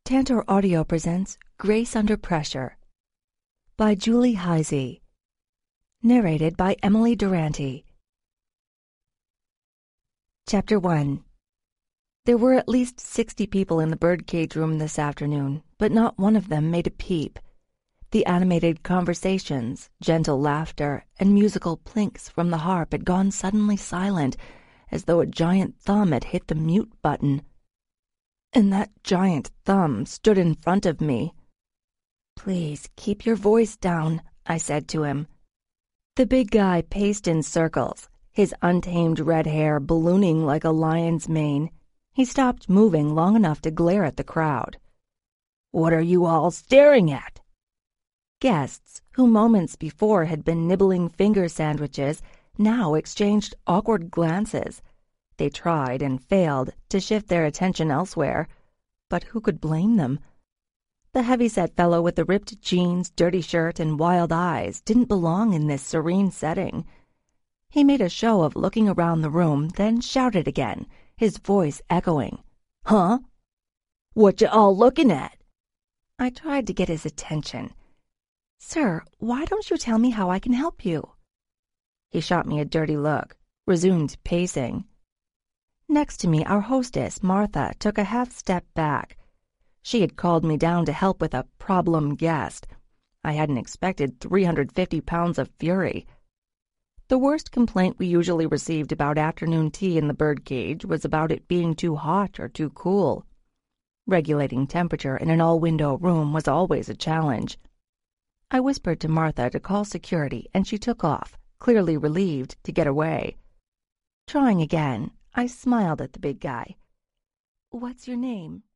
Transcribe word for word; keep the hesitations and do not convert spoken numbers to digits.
Tantor Audio presents Grace Under Pressure by Julie Heisey. Narrated by Emily Durante. Chapter one. There were at least sixty people in the birdcage room this afternoon, but not one of them made a peep. The animated conversations, gentle laughter, and musical plinks from the harp had gone suddenly silent, as though a giant thumb had hit the mute button. And that giant thumb stood in front of me. "Please keep your voice down," I said to him. The big guy paced in circles, his untamed red hair ballooning like a lion's mane. He stopped moving long enough to glare at the crowd. "What are you all staring at?" Guests, who moments before had been nibbling finger sandwiches, now exchanged awkward glances. They tried and failed to shift their attention elsewhere, but who could blame them? The heavy-set fellow with the ripped jeans, dirty shirt, and wild eyes didn't belong in this serene setting. He made a show of looking around the room, then shouted again, his voice echoing. "Huh? What you all looking at?" I tried to get his attention. "Sir, why don't you tell me how I can help you?" He shot me a dirty look, resumed pacing. Next to me, our hostess, Martha, took a half step back. She had called me down to help with a problem guest. I hadn't expected three hundred fifty pounds of fury. The worst complaint we usually received about afternoon tea in the birdcage was about it being too hot or too cool. Regulating temperature in an all-window room was always a challenge. I whispered to Martha to call security, and she took off, clearly relieved to get away. Trying again, I smiled at the big guy. "What's your name?"